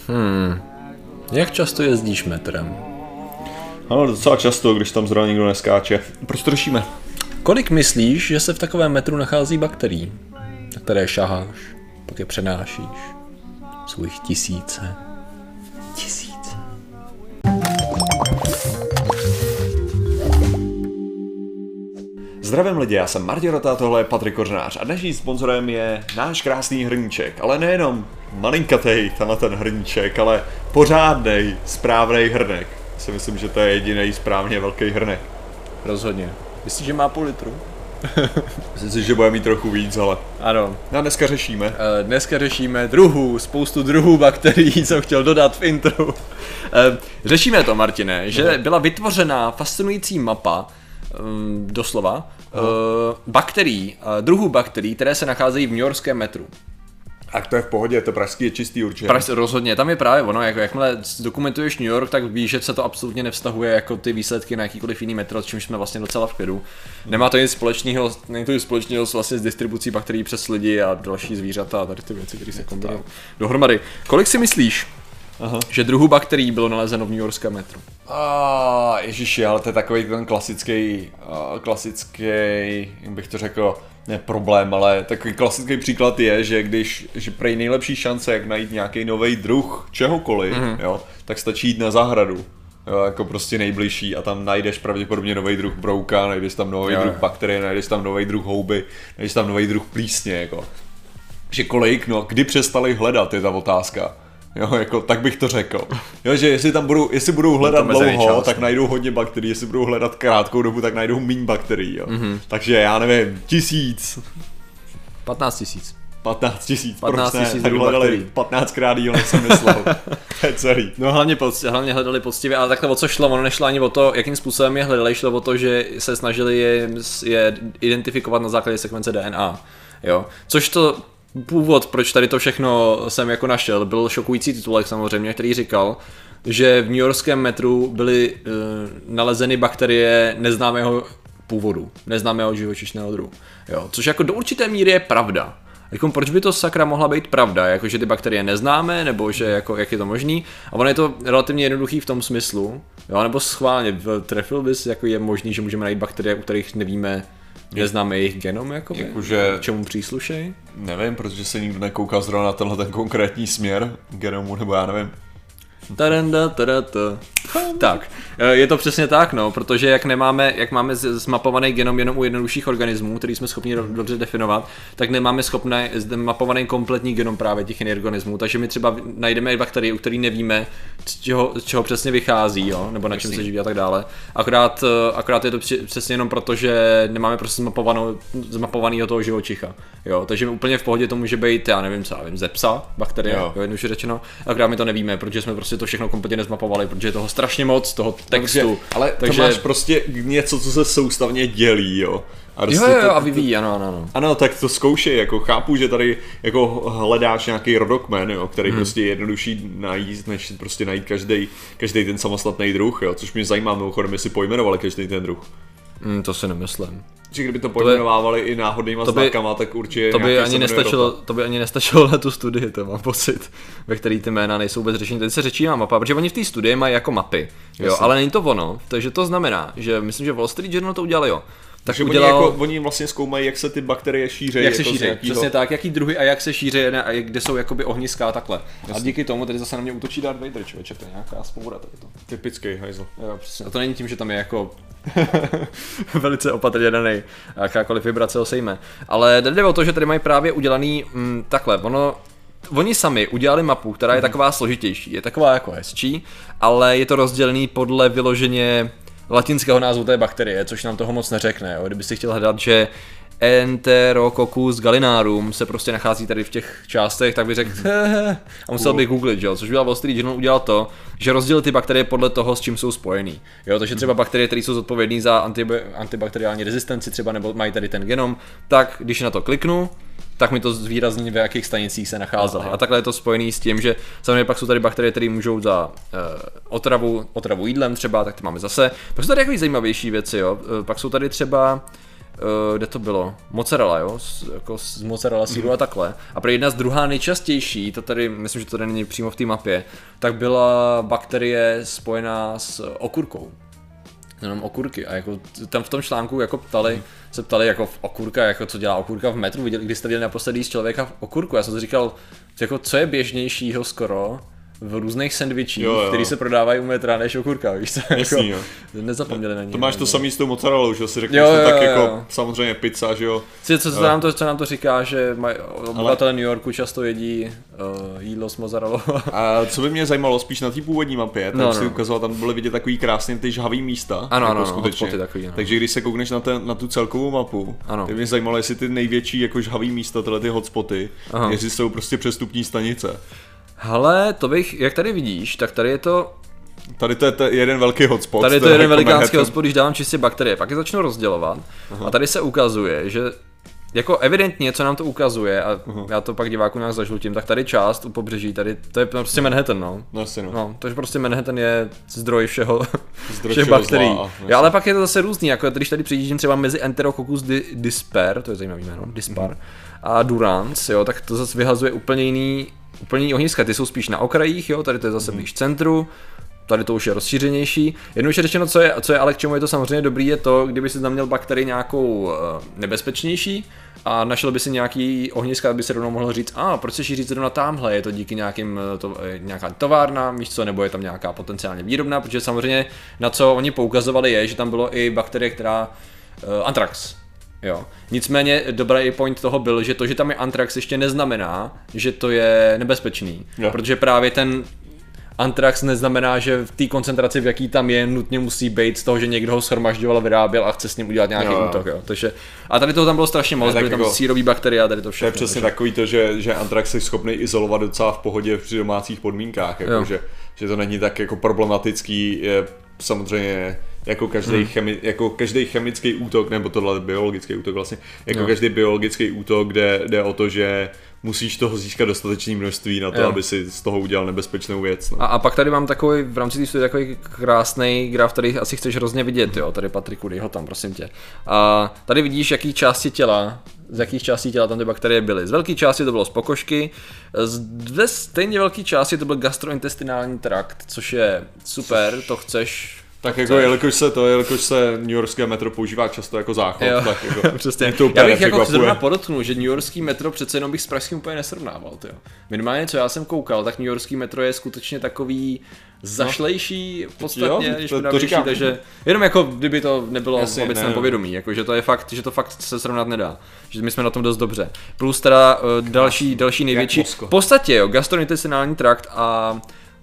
Jak často jezdíš metrem? Ano, docela často, když tam zrovna nikdo neskáče. Proč to řešíme? Kolik myslíš, že se v takovém metru nachází bakterií, na které šaháš, pak je přenášíš? Jsou jich tisíce. Zdravím lidi, já jsem Martin Rota, tohle je Patrik Kořenář a dnešním sponzorem je náš krásný hrníček, ale nejenom malinkatej tenhle ten hrníček, ale pořádnej, správnej hrnek. Si myslím, že to je jediný správně velký hrnek. Rozhodně. Myslíš, že má půl litru? Myslím si, že bude mít trochu víc, ale... Ano. A dneska řešíme. Dneska řešíme spoustu druhů bakterií, co chtěl dodat v intro. Řešíme to, Martine, že byla vytvořena fascinující mapa, doslova, bakterií, druhů bakterií, které se nacházejí v newyorském metru. A to je v pohodě, to pražský je čistý určitě. Rozhodně, tam je právě ono, jakmile dokumentuješ New York, tak víš, že se to absolutně nevztahuje jako ty výsledky na jakýkoliv jiný metro, s čímž jsme vlastně docela v klidu. Nemá to nic společného, není to nic společného vlastně s distribucí bakterií přes lidi a další zvířata a tady ty věci, které se kombinují dohromady. Kolik si myslíš, že druhů bakterií bylo nalezeno v newyorském metru? Ježiši, ale to je takový ten klasický, jak bych to řekl, ne problém, ale takový klasický příklad je, že prej nejlepší šance, jak najít nějaký nový druh čehokoliv, jo, tak stačí jít na zahradu. Jo, jako prostě nejbližší a tam najdeš pravděpodobně nový druh brouka, najdeš tam nový druh bakterie, najdeš tam nový druh houby, najdeš tam nový druh plísně, jako. Že kolik, no, kdy přestali hledat, je ta otázka. Jo, jako, tak bych to řekl. Jo, že jestli budou hledat dlouho, tak najdou hodně bakterií, jestli budou hledat krátkou dobu, tak najdou méně bakterií, jo. Takže já nevím, 1000. 15 000. 15 000, proč ne? Tak hledali 15krát díl, než jsem myslel. To je celý. No hlavně hledali poctivě, ale takhle o co šlo, ono nešlo ani o to, jakým způsobem je hledali, šlo o to, že se snažili je identifikovat na základě sekvence DNA, jo. Což to původ, proč tady to všechno jsem jako našel, byl šokující titulek samozřejmě, který říkal, že v newyorském metru byly nalezeny bakterie neznámého původu, neznámého živočišného druhu, jo. Což jako do určité míry je pravda. Jako proč by to sakra mohla být pravda, jako že ty bakterie neznáme, nebo že jako jak je to možný? A ono je to relativně jednoduchý v tom smyslu, jo, nebo schválně trefil bys, jako je možný, že můžeme najít bakterie, u kterých nevíme, neznáme jejich genom, jakože čemu příslušejí? Nevím, protože se nikdo nekoukal zrovna na tenhle ten konkrétní směr genomu, nebo já nevím. Tak, je to přesně tak, no, protože jak máme zmapovaný genom jenom u jednodušších organismů, který jsme schopni dobře definovat, tak nemáme mapovaný kompletní genom právě těch jiných organismů, takže my třeba najdeme bakterie, u kterých nevíme, z čeho přesně vychází, jo, nebo na čem se živí a tak dále. Akorát je to přesně jenom proto, že nemáme prostě zmapovanýho toho živočicha, jo, takže úplně v pohodě to může být, já nevím, ze psa, bakterie, jo, jednoduše řečeno, akorát my to nevíme, protože jsme prostě to všechno kompletně nezmapovali, protože je toho strašně moc, toho textu. Takže to máš prostě něco, co se soustavně dělí, jo. A a vyvíjí, ano. Ano, tak to zkoušej, jako chápu, že tady jako hledáš nějaký rodokmen, jo, který prostě je jednodušší najít, než prostě najít každý ten samostatný druh, jo, což mě zajímá, mimochodem, jestli pojmenovali každý ten druh. To si nemyslím. Že kdyby to pojmenovávali i náhodnýma znakama, tak určitě to by ani nestačilo na tu studii, to mám pocit, ve který ty jména nejsou vůbec řešení. Teď se řečí na mapa, protože oni v té studii mají jako mapy, jo, ale není to ono, takže to znamená, že myslím, že Wall Street Journal to udělal, jo. Takže oni vlastně zkoumají, jak se ty bakterie šíří. Jak se šíří, přesně tak, jaký druhy a jak se šíří a kde jsou jakoby ohniská takhle. Jasně. A díky tomu tady zase na mě útočí Darth Vader, člověče, to je nějaká spoura tady to. Typický hajzl. Jo, přesně. A to není tím, že tam je jako velice opatrně daný, jakákoliv vibrace ho sejme. Ale jde o to, že tady mají právě udělaný takhle, oni sami udělali mapu, která je taková složitější, je taková jako hezčí, ale je to rozdělený podle vyloženě latinského názvu té bakterie, což nám toho moc neřekne. Jo. Kdyby si chtěl hledat, že Enterococcus gallinarum se prostě nachází tady v těch částech, tak by řekl a musel bych googlit, jo. Což udělal Wall Street Journal, udělal to, že rozdělil ty bakterie podle toho, s čím jsou spojený. Jo, takže třeba bakterie, které jsou zodpovědné za antibakteriální rezistenci třeba, nebo mají tady ten genom, tak když na to kliknu, tak mi to zvýrazní, v jakých stanicích se nacházely. A takhle je to spojený s tím, že samozřejmě pak jsou tady bakterie, které můžou za otravu jídlem třeba, tak ty máme zase. Pak jsou tady jako zajímavější věci, jo. Pak jsou tady třeba kde to bylo? Mozzarella, jo? Jako z mozzarella síru a takhle. A pro jedna z druhá nejčastější, to tady, myslím, že to tady není přímo v té mapě, tak byla bakterie spojená s okurkou. Jenom okurky a jako tam v tom článku jako se ptali jako v okurka, jako co dělá okurka v metru, když jste viděli naposledy z člověka v okurku, já jsem si říkal, jako co je běžnějšího skoro v různých sendvičích, který se prodávají u metra než okurka, víš co? Jasný, jako, nezapomněli na ně. To máš to samý s tou mozzarellou, že si řekneš, tak jako samozřejmě pizza, že jo. Co nám to říká, že obyvatelé New Yorku často jedí jídlo s mozzarellou. A co by mě zajímalo spíš na té původní mapě, tak si ukazoval, tam byly vidět takový krásně ty žhavý místa. Ano, skutečně. Takový, ano. Takže když se koukneš na tu celkovou mapu, tak mě zajímalo, jestli ty největší jako žhavý místa, tyhle ty hotspoty, jestli jsou prostě přestupní stanice. Hele, to bych, jak tady vidíš, tak tady je to... Tady to je jeden velký hotspot. Tady je to jeden velikánský hotspot, když dávám čistě bakterie, pak je začnu rozdělovat. A tady se ukazuje, že jako evidentně, co nám to ukazuje, a já to pak diváku nějak zažlutím, tak tady část u pobřeží, tady to je prostě Manhattan, no. No, takže prostě Manhattan je zdroj všech bakterií. Jo, ale pak je to zase různý, jako když tady přijíždím třeba mezi Enterococcus disper, to je zajímavý jméno, dispar, a durans, jo, tak to zase vyhazuje úplně jiný ohniska, ty jsou spíš na okrajích, jo, tady to je zase blíž centru, tady to už je rozšířenější. Jednoduše řečeno, co je ale k čemu je to samozřejmě dobrý, je to, kdyby si tam měl bakterii nějakou nebezpečnější a našel by si nějaký ohniska, aby se rovnou mohl říct, proč se šíří zrovna tamhle, je to díky nějaká továrna, víš co, nebo je tam nějaká potenciálně výrobná, protože samozřejmě na co oni poukazovali je, že tam bylo i bakterie, která anthrax. Jo. Nicméně dobrý point toho byl, že to, že tam je anthrax, ještě neznamená, že to je nebezpečný, protože právě ten anthrax neznamená, že v té koncentraci, v jaký tam je, nutně musí být z toho, že někdo ho shromažďoval, vyráběl a chce s ním udělat nějaký útok. Jo. Takže, a tady toho tam bylo strašně moc, byly tam jako sírový bakterie a tady to všechno. To je přesně takový to, že anthrax je schopný izolovat docela v pohodě při domácích podmínkách, jako že to není tak jako problematický, je samozřejmě jako každý chemický útok, nebo tohle biologický útok vlastně, jako každý biologický útok, kde jde o to, že musíš toho získat dostatečné množství na to, aby si z toho udělal nebezpečnou věc. No. A pak tady mám takový, v rámci té studie takový krásný graf, který asi chceš hrozně vidět, jo, tady Patriku, dej ho tam, prosím tě. A tady vidíš, z jakých částí těla tam ty bakterie byly. Z velké části to bylo z pokožky, ze stejně velké části to byl gastrointestinální trakt, což je super, to chceš. Tak jako jelikož se newyorské metro používá často jako záchod, tak jako přesně. Já bych jako zrovna podotknul, že newyorský metro přece jenom bych s pražským úplně nesrovnával, tyjo. Minimálně co já jsem koukal, tak newyorský metro je skutečně takový zašlejší podstatně, když to říkám, takže jenom jako kdyby to nebylo obecné povědomí, jako že to je fakt, že to fakt se srovnat nedá, že my jsme na tom dost dobře. Plus teda další největší, v podstatě gastrointestinální trakt a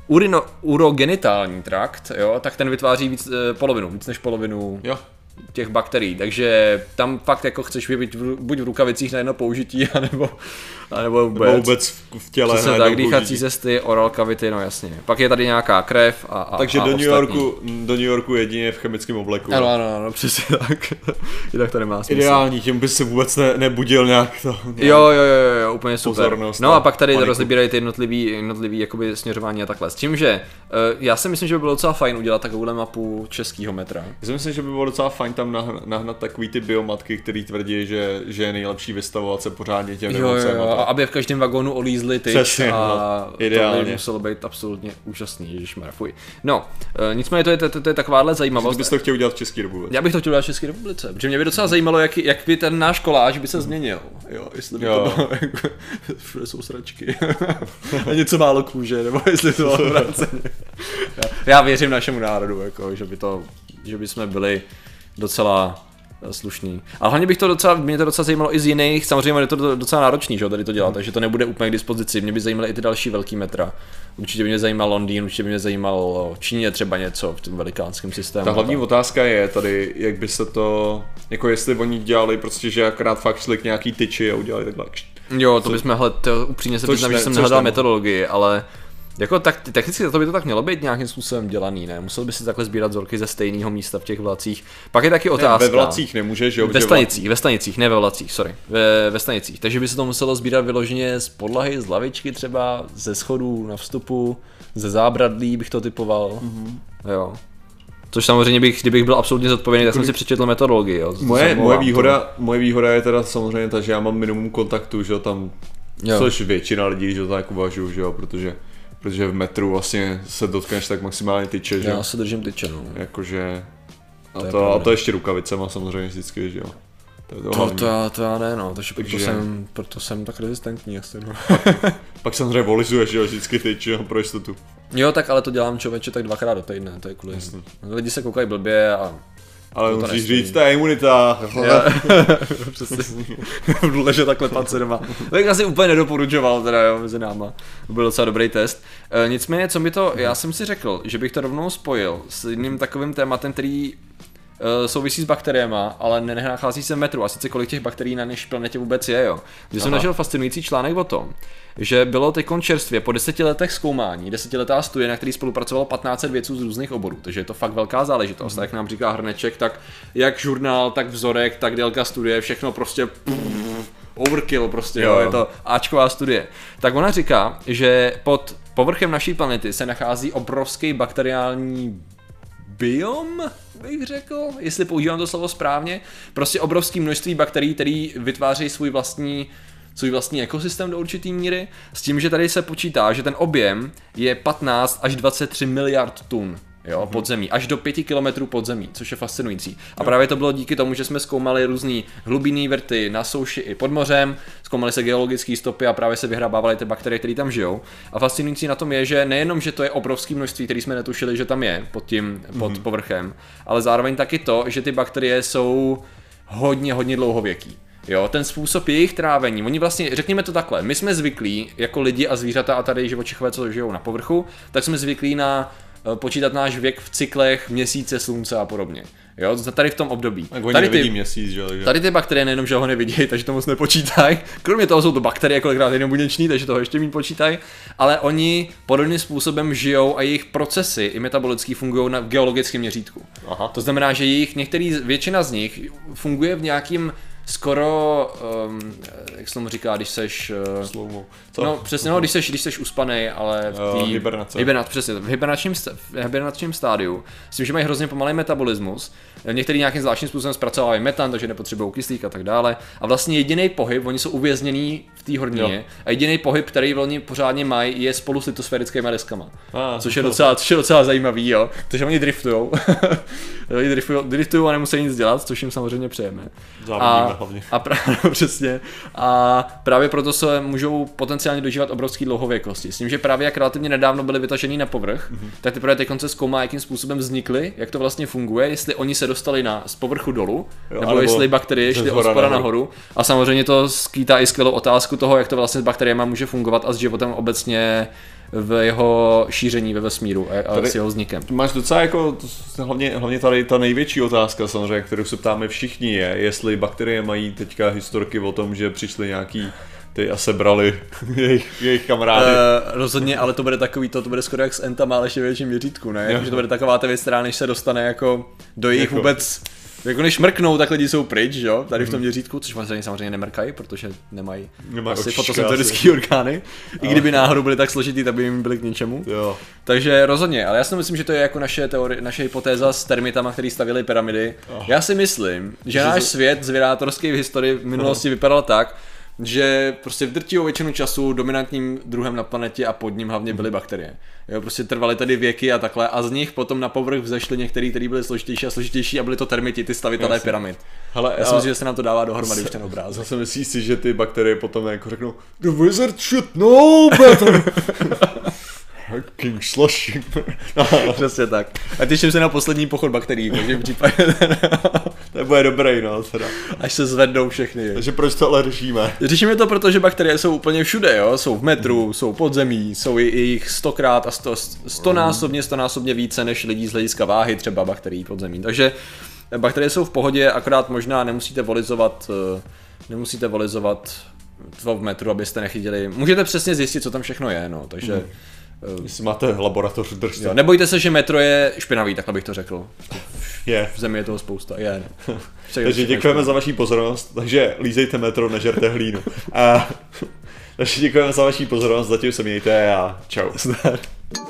urogenitální trakt, jo, tak ten vytváří víc než polovinu těch bakterií, takže tam fakt jako chceš vybít buď v rukavicích na jedno použití, anebo vůbec v těle. Přesně tak, dýchací cesty, oral cavity, no jasně. Pak je tady nějaká krev a takže do New Yorku jedině v chemickém obleku. Ano, přesně tak. Jinak to nemá smysl. Ideální, tím by se vůbec nebudil nějak to. Jo, úplně super. Pozornost, no a pak tady rozebírají ty jednotlivý jakoby směřování a takhle. S tím, že já si myslím, že by bylo docela fajn udělat takovouhle mapu českého metra. Já si myslím, že by bylo docela fajn tam nahnat takový ty biomatky, který tvrdí, že je nejlepší vystavovat se pořádně těm nemocem. A aby v každém vagónu olízli tyč a ideálně. To by muselo být absolutně úžasný, ježišmarja, fuj. No, nicméně to je takováhle zajímavost. Ty bys to chtěl udělat v České republice? Já bych to chtěl udělat v České republice, protože mě by docela zajímalo, jak by ten náš koláž by se změnil. Jo, jestli by to bylo jako, všude jsou sračky a něco málo kůže, nebo jestli to bylo vráceně. Já věřím našemu národu, jako, že by jsme byli docela slušný. A hlavně mě to docela zajímalo i z jiných, samozřejmě je to docela náročný, že tady to dělat, takže to nebude úplně k dispozici. Mě by zajímaly i ty další velký metra. Určitě by mě zajímal Londýn, určitě by mě zajímal Číně třeba něco v tom velikánském systému. Ta hlavní otázka je tady, jak by se to, jako jestli oni dělali prostě, že akorát fakt šli k nějaký tyči a udělali takhle. Jo, to bychom upřímně se přiznám, že jsem nehledal metodologii, ale jako technicky to by to tak mělo být nějakým způsobem dělaný, ne? Musel by si takhle sbírat vzorky ze stejného místa v těch vlacích. Pak je taky otázka. Ve vlacích nemůžeš, jo? Ve stanicích, ne ve vlacích, sorry. Ve stanicích. Takže by se to muselo sbírat vyloženě z podlahy, z lavičky třeba, ze schodů na vstupu, ze zábradlí bych to typoval. Jo. Což samozřejmě kdybych byl absolutně zodpovědný, tak jsem si přečetl metodologii. Jo. Moje výhoda je teda samozřejmě ta, že já mám minimum kontaktu, že jo, tam, což většina lidí, že jo, tak uvažují, že jo, protože v metru vlastně se dotkneš tak maximálně tyče, že jo. Já se držím tyče, no. Jakože, a to ještě rukavicema samozřejmě vždycky, že jo. To já ne, no, takže proto jsem tak rezistentní asi, no. Pak samozřejmě volizuješ, jo, vždycky tyč, jo, pro jistotu. Jo, tak ale to dělám člověče tak 2krát do týdne, to je kvůli. Lidi se koukají blbě a... Ale musíš říct, ta imunita. Přesně. Leže takhle pance doma. Tak asi úplně nedoporučoval teda, jo, mezi náma. Byl docela dobrý test. Nicméně, já jsem si řekl, že bych to rovnou spojil s jedním takovým tématem, který souvisí s bakteriema, ale nenachází se v metru. A sice kolik těch bakterií na naší planetě vůbec je, jo. Když jsem našel fascinující článek o tom, že bylo teďkon čerstvě po 10 letech zkoumání, 10letá studie, na který spolupracovalo 1500 vědců z různých oborů, takže je to fakt velká záležitost. Jak nám říká Hrneček, tak jak žurnál, tak vzorek, tak délka studie, všechno prostě overkill prostě, jo. Je to áčková studie. Tak ona říká, že pod povrchem naší planety se nachází obrovský bakteriální biom, bych řekl, jestli používám to slovo správně, prostě obrovské množství bakterií, které vytvářejí svůj vlastní ekosystém do určitý míry, s tím, že tady se počítá, že ten objem je 15 až 23 miliard tun. Jo, podzemí, až do 5 kilometrů podzemí, což je fascinující. A právě to bylo díky tomu, že jsme zkoumali různý hlubinný vrty na souši i pod mořem, zkoumali se geologické stopy a právě se vyhrabávaly ty bakterie, které tam žijou. A fascinující na tom je, že nejenom, že to je obrovské množství, které jsme netušili, že tam je pod povrchem, ale zároveň taky to, že ty bakterie jsou hodně dlouhověký. Jo, ten způsob jejich trávení, oni vlastně, řekněme to takhle, my jsme zvyklí, jako lidi a zvířata a tady živočichové, co žijou na povrchu, tak jsme zvyklí na počítat náš věk v cyklech měsíce, slunce a podobně. Jo, tady v tom období. Tady ty bakterie nejenom, že ho nevidí, takže to moc nepočítají. Kromě toho jsou to bakterie kolikrát jenom buněční, takže toho ještě méně počítají. Ale oni podobným způsobem žijou a jejich procesy i metabolický fungují na geologickém měřítku. Aha. To znamená, že většina z nich funguje v nějakým skoro, jak se tomu říká, když seš... No přesně, no, když seš uspanej, ale v hibernačním stádiu, s tím, že mají hrozně pomalý metabolismus, některý nějakým zvláštním způsobem zpracovávají metan, takže nepotřebují kyslík a tak dále. A vlastně jediný pohyb, oni jsou uvěznění v té hornině, a jediný pohyb, který oni pořádně mají, je spolu s litosférickými deskama. Což je docela zajímavý, jo. Takže oni driftujou. Driftujou a nemusí nic dělat, což jim samozřejmě přejeme. Přesně. A právě proto se můžou potenciálně dožívat obrovský dlouhověkosti. S tím, že právě jak relativně nedávno byli vytaženi na povrch, tak teprve teď se zkoumá, jakým způsobem vznikly, jak to vlastně funguje, jestli oni se dostali z povrchu dolů, nebo jestli bakterie šly odspoda nahoru. A samozřejmě to skýtá i skvělou otázku toho, jak to vlastně s bakteriemi může fungovat a s životem obecně v jeho šíření ve vesmíru a s jeho vznikem. Máš docela jako, hlavně tady ta největší otázka samozřejmě, kterou se ptáme všichni je, jestli bakterie mají teďka historky o tom, že přišly nějaký ty a sebrali jejich kamarády. Rozhodně, ale to bude skoro jak s entama, ale ještě větším měřítku, ne? Že to bude taková ta věc, která než se dostane jako do jejich vůbec... Jako než mrknou, tak lidi jsou pryč, jo, tady v tom měřítku, což samozřejmě nemrkají, protože nemají asi fotosyntetické orgány. I kdyby náhodou byly tak složitý, tak by jim byly k ničemu. Jo. Takže rozhodně, ale já si myslím, že to je jako naše hypotéza s termitama, který stavěli pyramidy. Já si myslím, že náš svět zvědátorský v historii v minulosti vypadal tak, že prostě v drtivou většinu času dominantním druhem na planetě a pod ním hlavně byly bakterie. Jo, prostě trvaly tady věky a takhle a z nich potom na povrch vzešly některý, který byly složitější a byly to termiti, ty stavitelé pyramid. Hele, já si myslím, že se nám to dává dohromady už ten obrázek. Zase myslíš si, že ty bakterie potom jako řeknou The wizard should know better. King slushing. Přesně tak. A těším se na poslední pochod bakterií, takže v případě to bude dobrý, no, teda. Až se zvednou všechny. Takže proč to ale řešíme? Řešíme to, protože bakterie jsou úplně všude, jo? Jsou v metru, jsou pod zemí, jsou jich 100krát a 100násobně více než lidí z hlediska váhy třeba bakterií pod zemí. Takže bakterie jsou v pohodě, akorát možná nemusíte volizovat v metru, abyste nechytili. Můžete přesně zjistit, co tam všechno je, no, takže... Jestli máte laboratoř, držte. Nebojte se, že metro je špinavý, takhle bych to řekl. V zemi je toho spousta. Takže děkujeme za vaši pozornost, takže lízejte metro, nežerte hlínu. Takže děkujeme za vaši pozornost, zatím se mějte a čau.